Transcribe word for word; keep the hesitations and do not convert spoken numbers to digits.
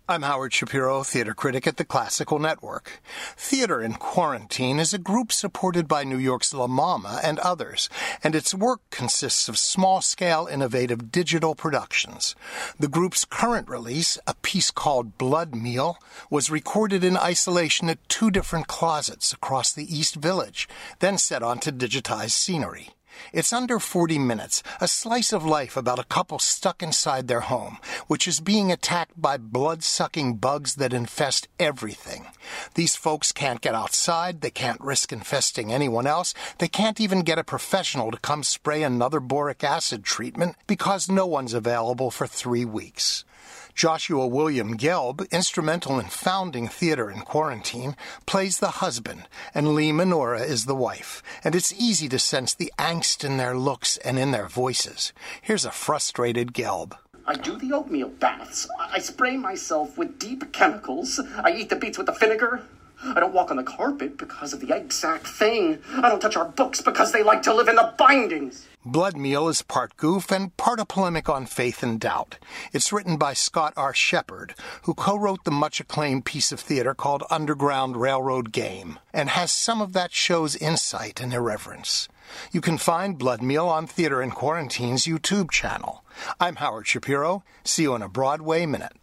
I'm Howard Shapiro, theater critic at the Classical Network. Theater in Quarantine is a group supported by New York's La Mama and others, and its work consists of small-scale, innovative digital productions. The group's current release, a piece called Blood Meal, was recorded in isolation at two different closets across the East Village, then set onto digitized scenery. It's under forty minutes, a slice of life about a couple stuck inside their home, which is being attacked by blood-sucking bugs that infest everything. These folks can't get outside, they can't risk infesting anyone else, they can't even get a professional to come spray another boric acid treatment because no one's available for three weeks. Joshua William Gelb, instrumental in founding Theater in Quarantine, plays the husband, and Lee Minora is the wife, and it's easy to sense the angst in their looks and in their voices. Here's a frustrated Gelb. I do the oatmeal baths. I spray myself with deep chemicals. I eat the beets with the vinegar. I don't walk on the carpet because of the egg sac thing. I don't touch our books because they like to live in the bindings. Blood Meal is part goof and part a polemic on faith and doubt. It's written by Scott R. Shepard, who co-wrote the much-acclaimed piece of theater called Underground Railroad Game, and has some of that show's insight and irreverence. You can find Blood Meal on Theater in Quarantine's YouTube channel. I'm Howard Shapiro. See you in a Broadway Minute.